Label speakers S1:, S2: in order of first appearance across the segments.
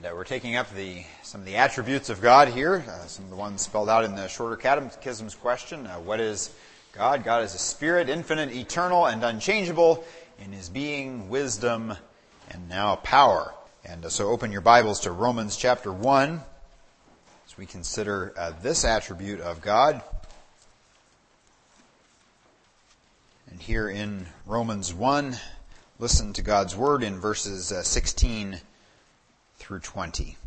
S1: We're taking up some of the attributes of God here, some of the ones spelled out in the Shorter Catechism's question. What is God? God is a spirit, infinite, eternal, and unchangeable in his being, wisdom, and now power. And so open your Bibles to Romans chapter 1 as we consider this attribute of God. And here in Romans 1, listen to God's word in verses 16 through 20.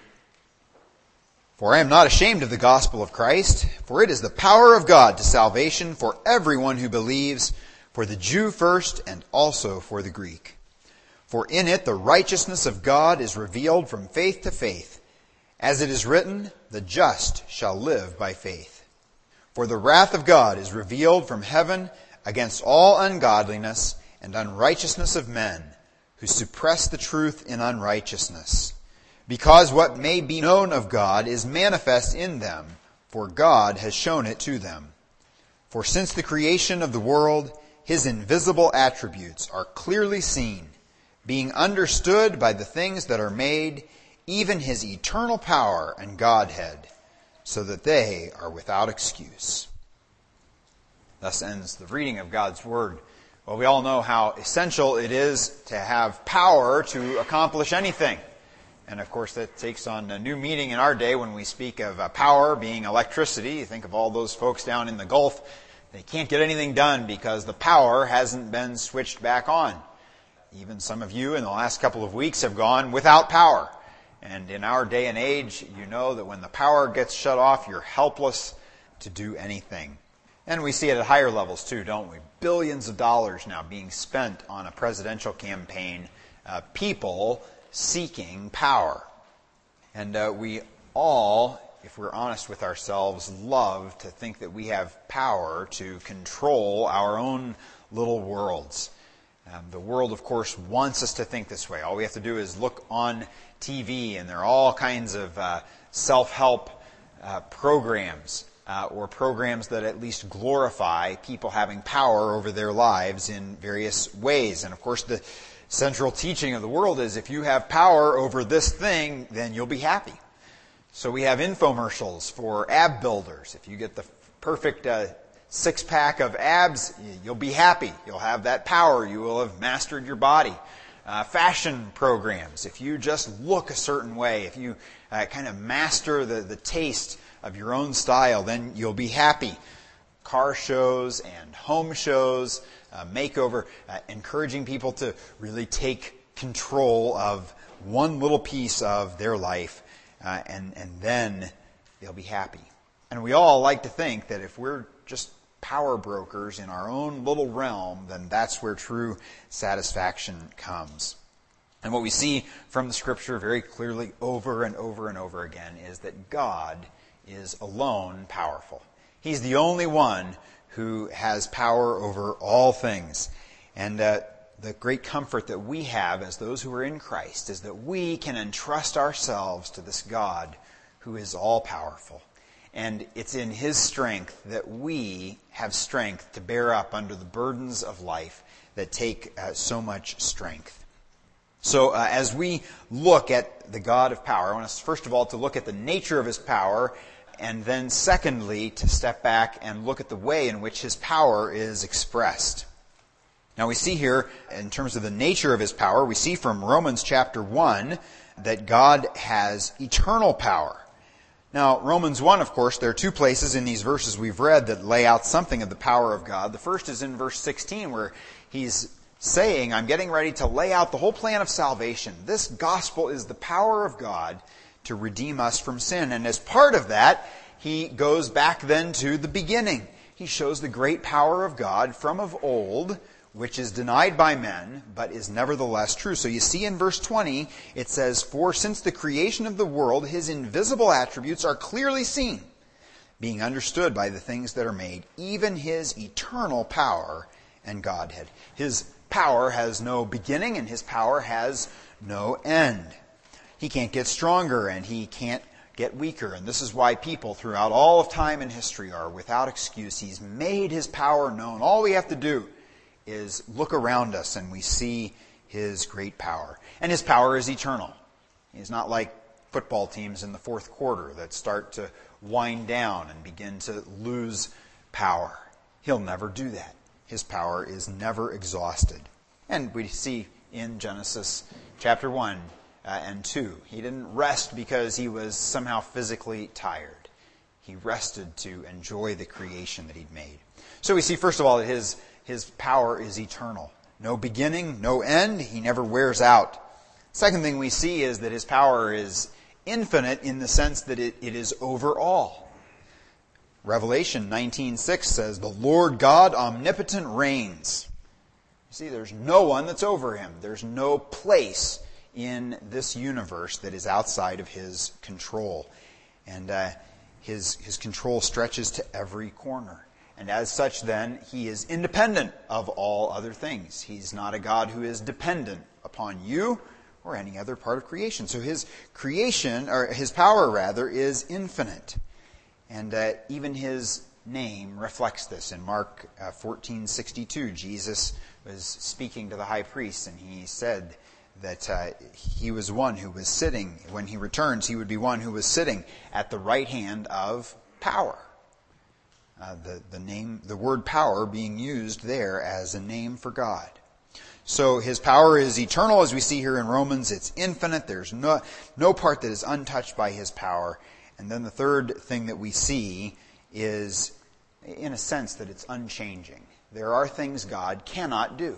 S1: For I am not ashamed of the gospel of Christ, for it is the power of God to salvation for everyone who believes, for the Jew first and also for the Greek. For in it the righteousness of God is revealed from faith to faith, as it is written, the just shall live by faith. For the wrath of God is revealed from heaven against all ungodliness and unrighteousness of men, who suppress the truth in unrighteousness. Because what may be known of God is manifest in them, for God has shown it to them. For since the creation of the world, his invisible attributes are clearly seen, being understood by the things that are made, even his eternal power and Godhead, so that they are without excuse. Thus ends the reading of God's word. Well, we all know how essential it is to have power to accomplish anything. And of course, that takes on a new meaning in our day when we speak of power being electricity. You think of all those folks down in the Gulf. They can't get anything done because the power hasn't been switched back on. Even some of you in the last couple of weeks have gone without power. And in our day and age, you know that when the power gets shut off, you're helpless to do anything. And we see it at higher levels too, don't we? Billions of dollars now being spent on a presidential campaign. People seeking power. And we all, if we're honest with ourselves, love to think that we have power to control our own little worlds. The world, of course, wants us to think this way. All we have to do is look on TV, and there are all kinds of self-help programs. Or programs that at least glorify people having power over their lives in various ways. And of course, the central teaching of the world is if you have power over this thing, then you'll be happy. So we have infomercials for ab builders. If you get the perfect six-pack of abs, you'll be happy. You'll have that power. You will have mastered your body. Fashion programs. If you just look a certain way, if you kind of master the taste of your own style, then you'll be happy. Car shows and home shows, makeover, encouraging people to really take control of one little piece of their life, and then they'll be happy. And we all like to think that if we're just power brokers in our own little realm, then that's where true satisfaction comes. And what we see from the Scripture very clearly over and over and over again is that God is alone powerful. He's the only one who has power over all things. And the great comfort that we have as those who are in Christ is that we can entrust ourselves to this God who is all powerful. And it's in his strength that we have strength to bear up under the burdens of life that take so much strength. So as we look at the God of power, I want us first of all to look at the nature of his power, and then secondly to step back and look at the way in which his power is expressed. Now we see here, in terms of the nature of his power, we see from Romans chapter 1 that God has eternal power. Now, Romans 1, of course, there are two places in these verses we've read that lay out something of the power of God. The first is in verse 16, where he's saying, I'm getting ready to lay out the whole plan of salvation. This gospel is the power of God to redeem us from sin. And as part of that, he goes back then to the beginning. He shows the great power of God from of old, which is denied by men, but is nevertheless true. So you see in verse 20, it says, For since the creation of the world, his invisible attributes are clearly seen, being understood by the things that are made, even his eternal power and Godhead. His power has no beginning, and his power has no end. He can't get stronger, and he can't get weaker. And this is why people throughout all of time and history are without excuse. He's made his power known. All we have to do is look around us and we see his great power. And his power is eternal. He's not like football teams in the fourth quarter that start to wind down and begin to lose power. He'll never do that. His power is never exhausted. And we see in Genesis chapter 1 and 2, he didn't rest because he was somehow physically tired. He rested to enjoy the creation that he'd made. So we see, first of all, that his power is eternal. No beginning, no end. He never wears out. Second thing we see is that his power is infinite in the sense that it is over all. Revelation 19:6 says, "The Lord God omnipotent reigns." You see, there's no one that's over him. There's no place in this universe that is outside of his control. And his control stretches to every corner. And as such, then, he is independent of all other things. He's not a God who is dependent upon you or any other part of creation. So his creation, or his power rather, is infinite. And even his name reflects this. In Mark 14:62, Jesus was speaking to the high priest, and he said that he was one who was sitting, when he returns, he would be one who was sitting at the right hand of power. The word power being used there as a name for God. So his power is eternal, as we see here in Romans. It's infinite. There's no part that is untouched by his power. And then the third thing that we see is, in a sense, that it's unchanging. There are things God cannot do.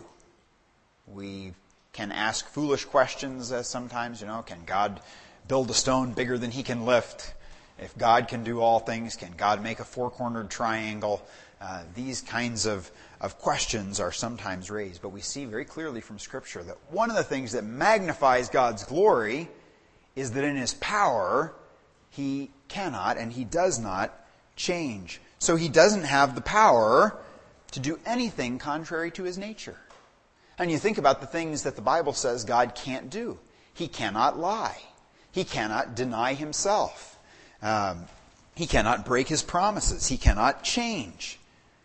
S1: We can ask foolish questions sometimes, can God build a stone bigger than he can lift? If God can do all things, can God make a four-cornered triangle? These kinds of questions are sometimes raised. But we see very clearly from Scripture that one of the things that magnifies God's glory is that in his power, he cannot and he does not change. So he doesn't have the power to do anything contrary to his nature. And you think about the things that the Bible says God can't do. He cannot lie. He cannot deny himself. He cannot break his promises. He cannot change.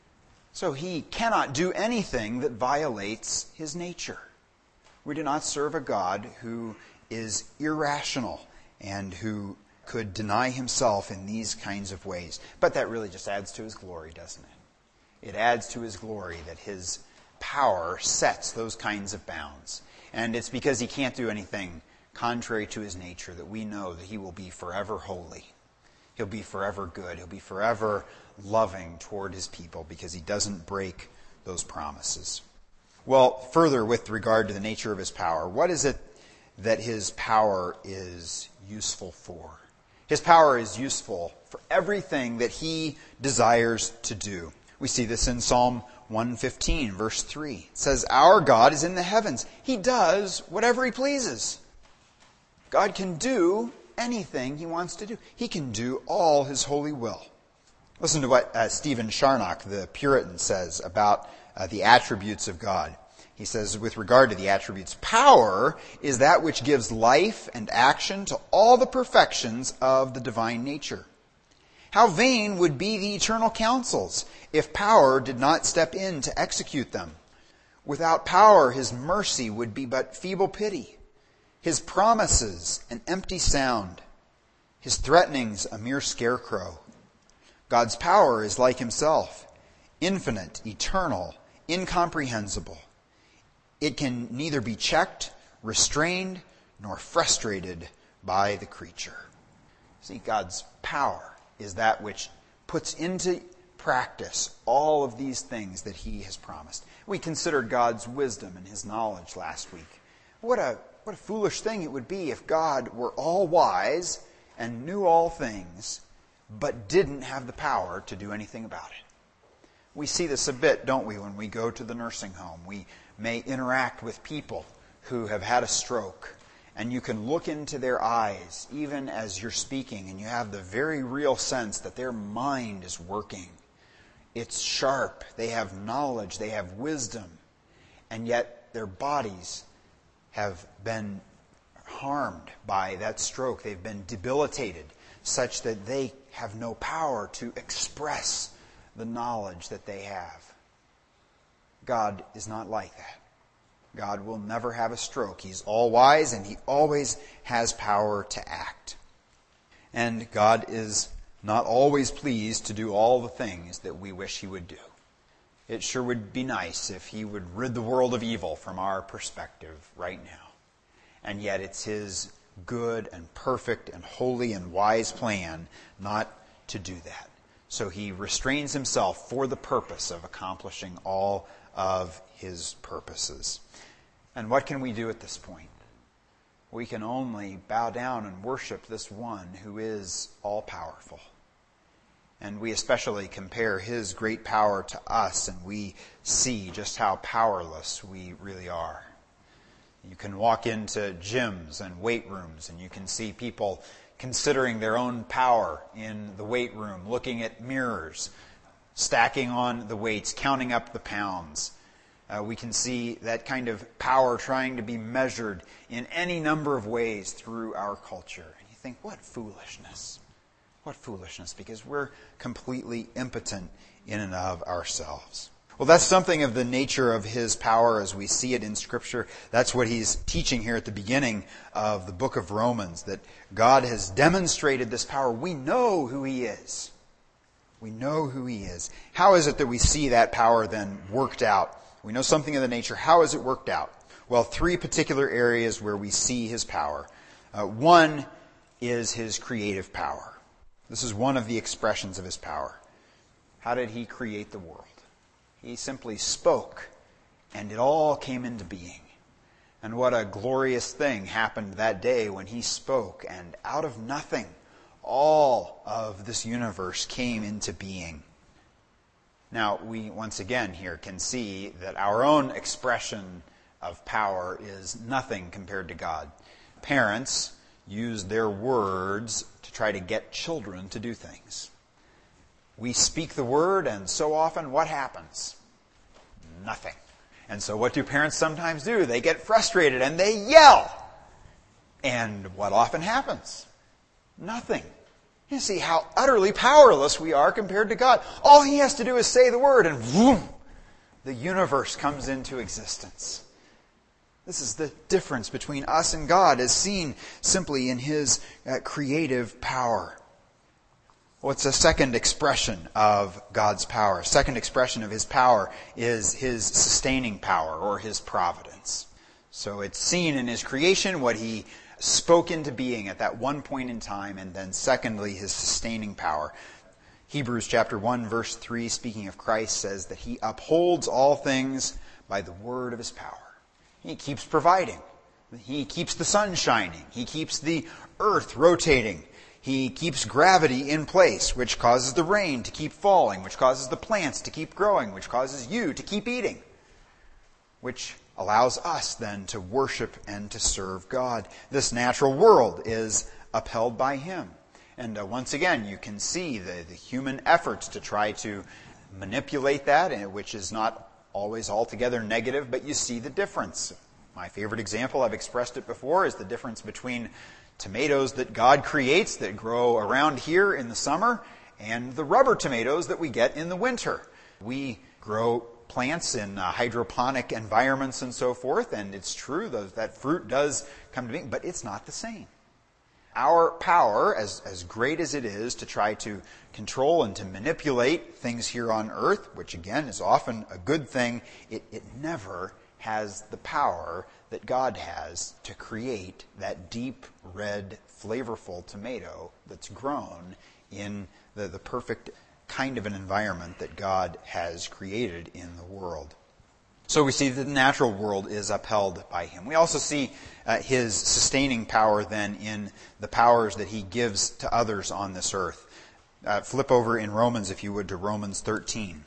S1: So he cannot do anything that violates his nature. We do not serve a God who is irrational and who could deny himself in these kinds of ways. But that really just adds to his glory, doesn't it? It adds to his glory that his power sets those kinds of bounds. And it's because he can't do anything contrary to his nature that we know that he will be forever holy. He'll be forever good. He'll be forever loving toward his people because he doesn't break those promises. Well, further with regard to the nature of his power, what is it that his power is useful for? His power is useful for everything that he desires to do. We see this in Psalm 115, verse 3. It says, "Our God is in the heavens. He does whatever he pleases." God can do anything he wants to do. He can do all his holy will. Listen to what Stephen Charnock, the Puritan, says about the attributes of God. He says, with regard to the attributes, "Power is that which gives life and action to all the perfections of the divine nature. How vain would be the eternal counsels if power did not step in to execute them. Without power, his mercy would be but feeble pity, his promises an empty sound, his threatenings a mere scarecrow. God's power is like himself, infinite, eternal, incomprehensible. It can neither be checked, restrained, nor frustrated by the creature." See, God's power is that which puts into practice all of these things that he has promised. We considered God's wisdom and his knowledge last week. What a foolish thing it would be if God were all wise and knew all things, but didn't have the power to do anything about it. We see this a bit, don't we, when we go to the nursing home. We may interact with people who have had a stroke, and you can look into their eyes even as you're speaking, and you have the very real sense that their mind is working. It's sharp. They have knowledge. They have wisdom. And yet their bodies have been harmed by that stroke. They've been debilitated such that they have no power to express the knowledge that they have. God is not like that. God will never have a stroke. He's all-wise, and He always has power to act. And God is not always pleased to do all the things that we wish He would do. It sure would be nice if He would rid the world of evil from our perspective right now. And yet it's His good and perfect and holy and wise plan not to do that. So He restrains Himself for the purpose of accomplishing all of His purposes. And what can we do at this point? We can only bow down and worship this one who is all-powerful. And we especially compare His great power to us, and we see just how powerless we really are. You can walk into gyms and weight rooms, and you can see people considering their own power in the weight room, looking at mirrors, stacking on the weights, counting up the pounds. We can see that kind of power trying to be measured in any number of ways through our culture. And you think, what foolishness. What foolishness, because we're completely impotent in and of ourselves. Well, that's something of the nature of His power as we see it in Scripture. That's what He's teaching here at the beginning of the book of Romans, that God has demonstrated this power. We know who He is. We know who He is. How is it that we see that power then worked out? We know something of the nature. How is it worked out? Well, three particular areas where we see His power. One is His creative power. This is one of the expressions of His power. How did He create the world? He simply spoke, and it all came into being. And what a glorious thing happened that day when He spoke, and out of nothing, all of this universe came into being. Now, we once again here can see that our own expression of power is nothing compared to God. Parents use their words to try to get children to do things. We speak the word, and so often, what happens? Nothing. And so what do parents sometimes do? They get frustrated and they yell. And what often happens? Nothing. You see how utterly powerless we are compared to God. All He has to do is say the word, and boom, the universe comes into existence. This is the difference between us and God, as seen simply in His creative power. What's a second expression of God's power? A second expression of His power is His sustaining power, or His providence. So it's seen in His creation, what He spoke into being at that one point in time, and then secondly, His sustaining power. Hebrews chapter 1, verse 3, speaking of Christ, says that He upholds all things by the word of His power. He keeps providing. He keeps the sun shining. He keeps the earth rotating. He keeps gravity in place, which causes the rain to keep falling, which causes the plants to keep growing, which causes you to keep eating, which allows us then to worship and to serve God. This natural world is upheld by Him. And once again, you can see the human efforts to try to manipulate that, which is not always altogether negative, but you see the difference. My favorite example, I've expressed it before, is the difference between tomatoes that God creates that grow around here in the summer and the rubber tomatoes that we get in the winter. We grow plants in hydroponic environments and so forth, and it's true that fruit does come to being, but it's not the same. Our power, as great as it is to try to control and to manipulate things here on earth, which again is often a good thing, it never has the power that God has to create that deep, red, flavorful tomato that's grown in the perfect kind of an environment that God has created in the world. So we see that the natural world is upheld by Him. We also see His sustaining power then in the powers that He gives to others on this earth. Flip over in Romans, if you would, to Romans 13.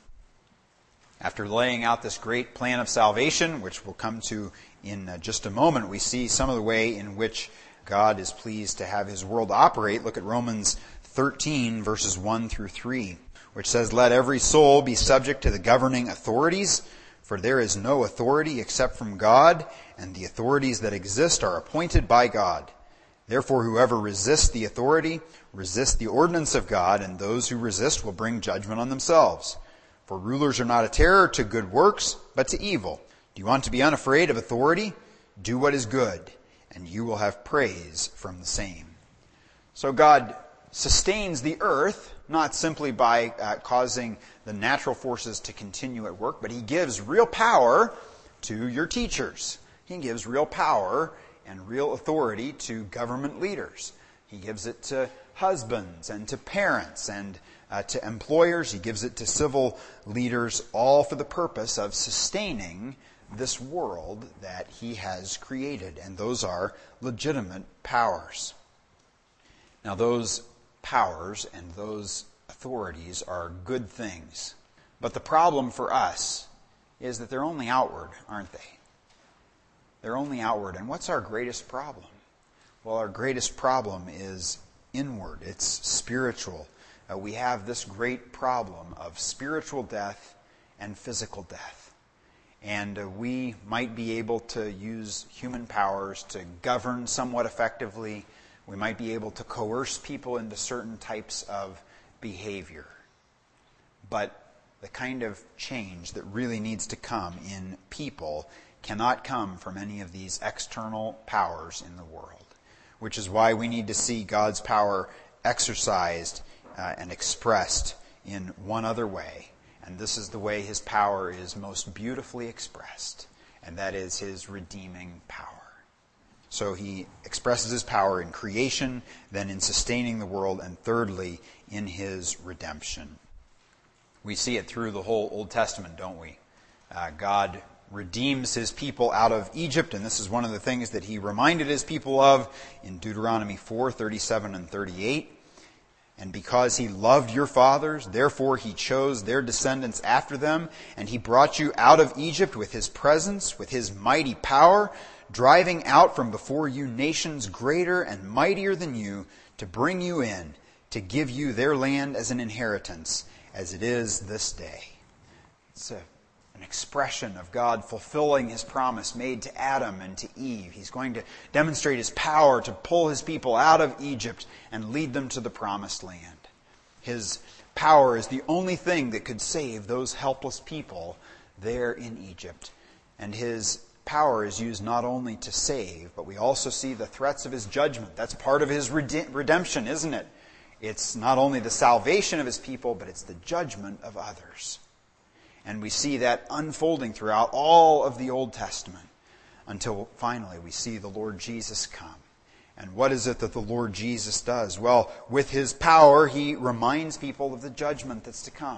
S1: After laying out this great plan of salvation, which we'll come to in just a moment, we see some of the way in which God is pleased to have His world operate. Look at Romans 13, verses 1 through 3, which says, "Let every soul be subject to the governing authorities, for there is no authority except from God, and the authorities that exist are appointed by God. Therefore, whoever resists the authority resists the ordinance of God, and those who resist will bring judgment on themselves. For rulers are not a terror to good works, but to evil. Do you want to be unafraid of authority? Do what is good, and you will have praise from the same. So God sustains the earth, not simply by causing the natural forces to continue at work, but He gives real power to your teachers. He gives real power and real authority to government leaders. He gives it to husbands and to parents and to employers. He gives it to civil leaders, all for the purpose of sustaining this world that He has created. And those are legitimate powers. Now, those powers and those authorities are good things. But the problem for us is that they're only outward, aren't they? They're only outward. And what's our greatest problem? Well, our greatest problem is inward. It's spiritual. We have this great problem of spiritual death and physical death. And we might be able to use human powers to govern somewhat effectively. We might be able to coerce people into certain types of behavior. But the kind of change that really needs to come in people cannot come from any of these external powers in the world. Which is why we need to see God's power exercised and expressed in one other way. And this is the way His power is most beautifully expressed. And that is His redeeming power. So He expresses His power in creation, then in sustaining the world, and thirdly, in His redemption. We see it through the whole Old Testament, don't we? God redeems His people out of Egypt, and this is one of the things that He reminded His people of in Deuteronomy 4:37 and 38. And because He loved your fathers, therefore He chose their descendants after them, and He brought you out of Egypt with His presence, with His mighty power, driving out from before you nations greater and mightier than you, to bring you in, to give you their land as an inheritance, as it is this day. It's an expression of God fulfilling His promise made to Adam and to Eve. He's going to demonstrate His power to pull His people out of Egypt and lead them to the promised land. His power is the only thing that could save those helpless people there in Egypt. And His power is used not only to save, but we also see the threats of His judgment. That's part of His redemption, isn't it? It's not only the salvation of His people, but it's the judgment of others. And we see that unfolding throughout all of the Old Testament until finally we see the Lord Jesus come. And what is it that the Lord Jesus does? Well, with His power, He reminds people of the judgment that's to come.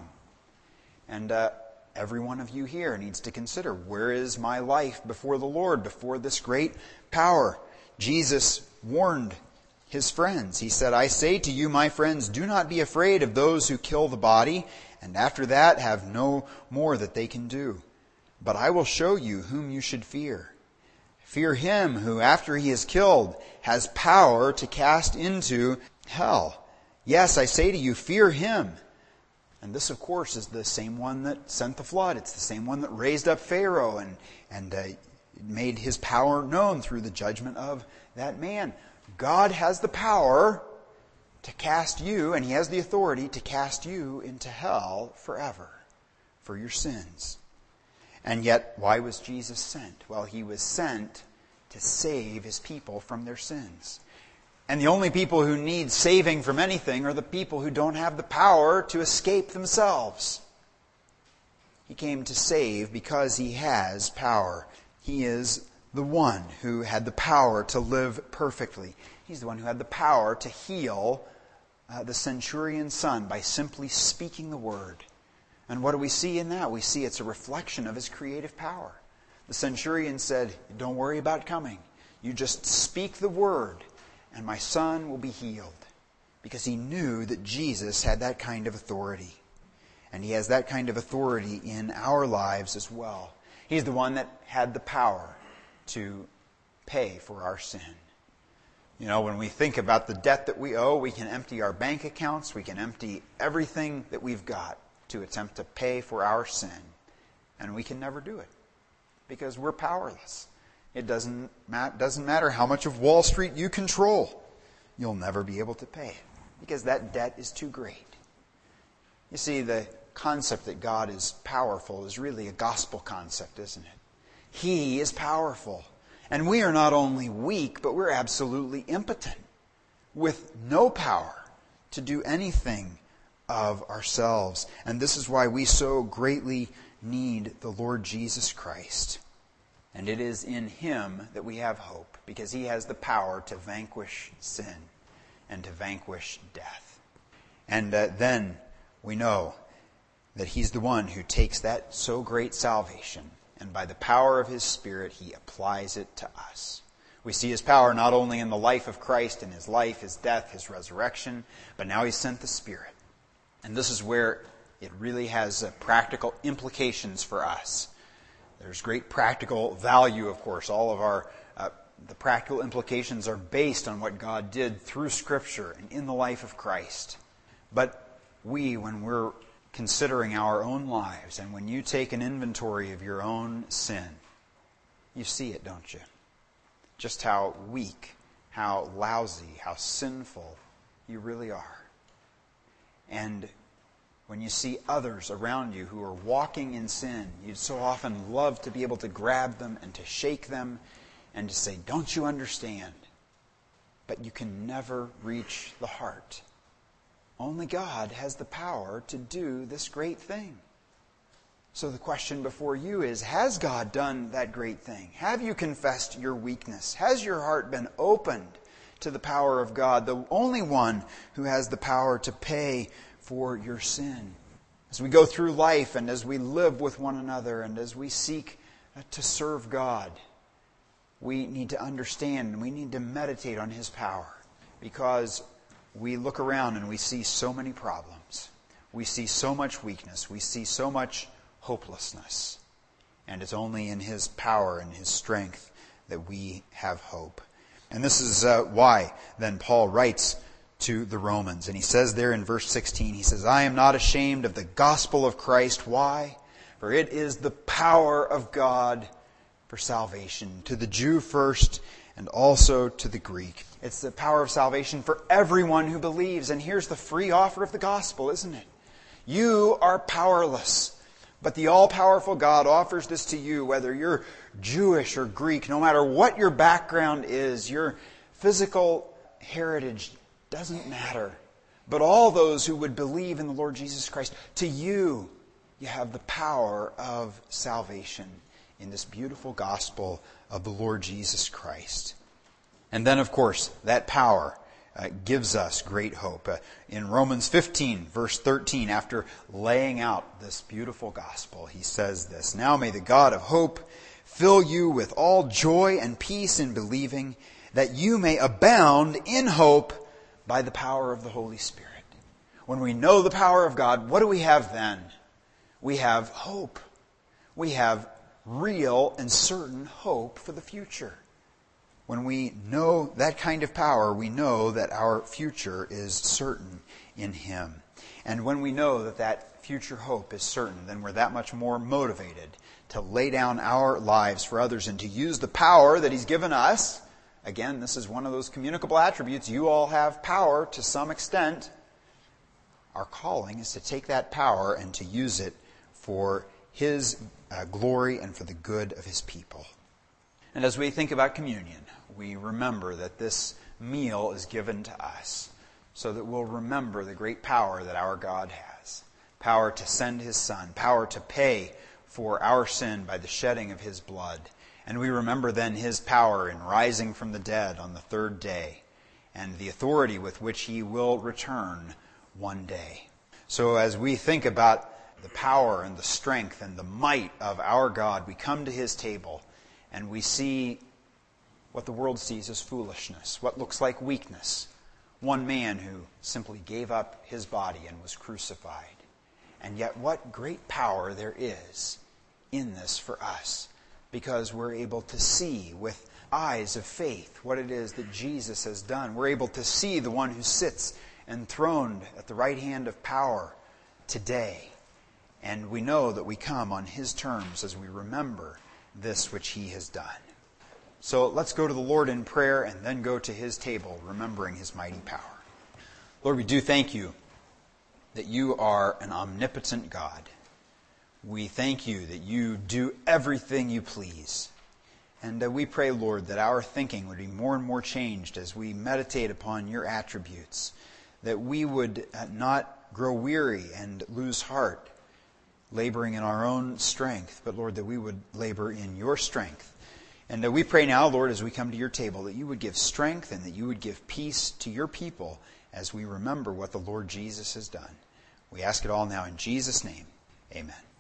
S1: And every one of you here needs to consider, where is my life before the Lord, before this great power? Jesus warned His friends. He said, I say to you, my friends, do not be afraid of those who kill the body, and after that have no more that they can do. But I will show you whom you should fear. Fear him who, after he is killed, has power to cast into hell. Yes, I say to you, fear him. And this, of course, is the same one that sent the flood. It's the same one that raised up Pharaoh and made his power known through the judgment of that man. God has the power to cast you, and He has the authority to cast you into hell forever for your sins. And yet, why was Jesus sent? Well, He was sent to save His people from their sins. And the only people who need saving from anything are the people who don't have the power to escape themselves. He came to save because He has power. He is the one who had the power to live perfectly. He's the one who had the power to heal the centurion's son by simply speaking the word. And what do we see in that? We see it's a reflection of His creative power. The centurion said, don't worry about coming. You just speak the word and my son will be healed. Because he knew that Jesus had that kind of authority. And He has that kind of authority in our lives as well. He's the one that had the power to pay for our sin. You know, when we think about the debt that we owe, we can empty our bank accounts, we can empty everything that we've got to attempt to pay for our sin. And we can never do it because we're powerless. It doesn't matter how much of Wall Street you control. You'll never be able to pay it because that debt is too great. You see, the concept that God is powerful is really a gospel concept, isn't it? He is powerful. And we are not only weak, but we're absolutely impotent, with no power to do anything of ourselves. And this is why we so greatly need the Lord Jesus Christ. And it is in Him that we have hope, because He has the power to vanquish sin and to vanquish death. And then we know that He's the one who takes that so great salvation, and by the power of His Spirit, He applies it to us. We see His power not only in the life of Christ, in His life, His death, His resurrection, but now He's sent the Spirit. And this is where it really has practical implications for us. There's great practical value, of course. All of the practical implications are based on what God did through Scripture and in the life of Christ. But when we're considering our own lives, and when you take an inventory of your own sin, you see it, don't you? Just how weak, how lousy, how sinful you really are. And when you see others around you who are walking in sin, you'd so often love to be able to grab them and to shake them and to say, "Don't you understand?" But you can never reach the heart. Only God has the power to do this great thing. So the question before you is, has God done that great thing? Have you confessed your weakness? Has your heart been opened to the power of God, the only one who has the power to pay for your sin? As we go through life and as we live with one another and as we seek to serve God, we need to understand and we need to meditate on His power, because we look around and we see so many problems. We see so much weakness. We see so much hopelessness. And it's only in His power and His strength that we have hope. And this is why then Paul writes to the Romans. And he says there in verse 16, he says, "I am not ashamed of the gospel of Christ." Why? For it is the power of God for salvation, to the Jew first and also to the Greek. It's the power of salvation for everyone who believes. And here's the free offer of the gospel, isn't it? You are powerless, but the all-powerful God offers this to you, whether you're Jewish or Greek, no matter what your background is, your physical heritage doesn't matter. But all those who would believe in the Lord Jesus Christ, to you have the power of salvation in this beautiful gospel of the Lord Jesus Christ. And then, of course, that power gives us great hope. In Romans 15, verse 13, after laying out this beautiful gospel, he says this, "Now may the God of hope fill you with all joy and peace in believing, that you may abound in hope by the power of the Holy Spirit." When we know the power of God, what do we have then? We have hope. We have real and certain hope for the future. When we know that kind of power, we know that our future is certain in Him. And when we know that that future hope is certain, then we're that much more motivated to lay down our lives for others and to use the power that He's given us. Again, this is one of those communicable attributes. You all have power to some extent. Our calling is to take that power and to use it for His glory and for the good of His people. And as we think about communion, we remember that this meal is given to us so that we'll remember the great power that our God has. Power to send His Son, power to pay for our sin by the shedding of His blood. And we remember then His power in rising from the dead on the third day, and the authority with which He will return one day. So as we think about the power and the strength and the might of our God, we come to His table and we see what the world sees as foolishness, what looks like weakness. One man who simply gave up his body and was crucified. And yet what great power there is in this for us, because we're able to see with eyes of faith what it is that Jesus has done. We're able to see the one who sits enthroned at the right hand of power today. And we know that we come on His terms as we remember this which He has done. So let's go to the Lord in prayer and then go to His table, remembering His mighty power. Lord, we do thank You that You are an omnipotent God. We thank you that you do everything you please. And we pray, Lord, that our thinking would be more and more changed as we meditate upon your attributes, that we would not grow weary and lose heart, laboring in our own strength, but, Lord, that we would labor in your strength. And we pray now, Lord, as we come to your table, that you would give strength and that you would give peace to your people as we remember what the Lord Jesus has done. We ask it all now in Jesus' name. Amen.